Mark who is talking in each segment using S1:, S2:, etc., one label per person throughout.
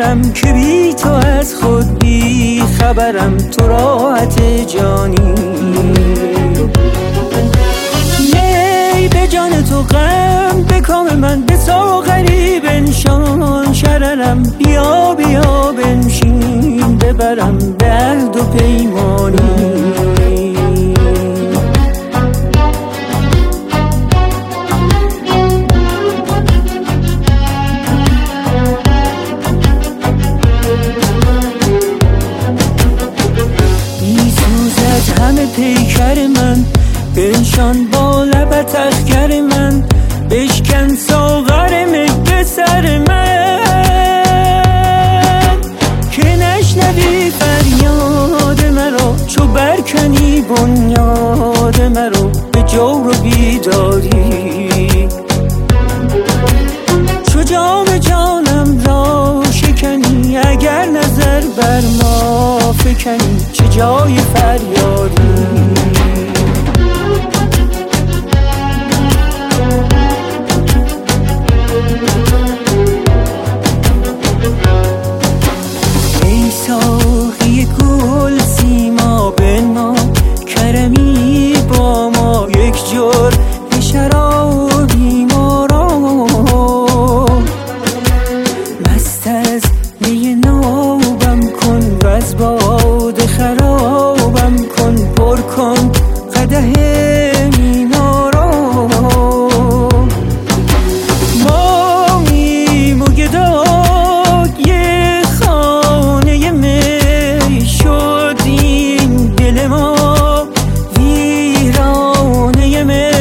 S1: ببرم که بی تو از خود بی خبرم، تو راحت جانی. می به جان تو غم به کام من، به ساغری بنشان شررم، بیا بیا بنشین ببرم به عهد و پیمانی. همه پیکر من بنشان با لبت اخگر من، بشکن ساغر مگه سر من، که نشنوی فریاد مرا چو برکنی بنیاد مرا به جور و بیداری. چو جام جانم را شکنی، اگر نظر بر ما فکنی چه جای فریادی. ای ساقی گل سیما بنما، کرمی با ما یک جرعه شرابی ما را، مست از می نابم کن و از باده خرابم کن، پر کن قدح مینا را. ما میم و گدای خانه می شد این دل ما ویرانه می.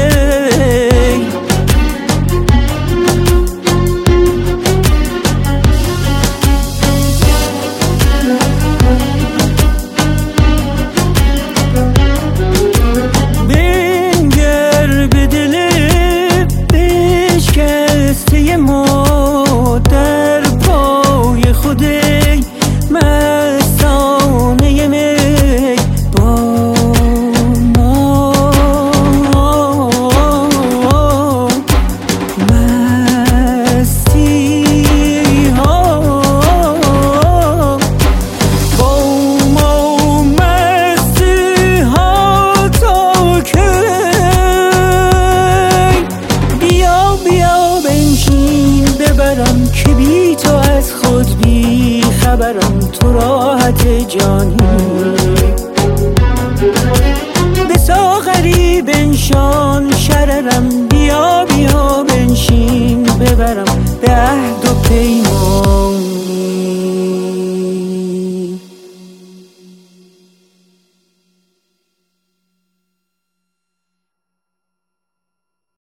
S1: ما در پای خودی مستانه می با ما مستی ها، با ما مستی ها تا که بیا بیا بنشین ببرم که بی تو از خود بی خبرم، تو راحت جانی. به ساغری بنشان شررم، بیا بیا بنشین ببرم به عهد و پیمان.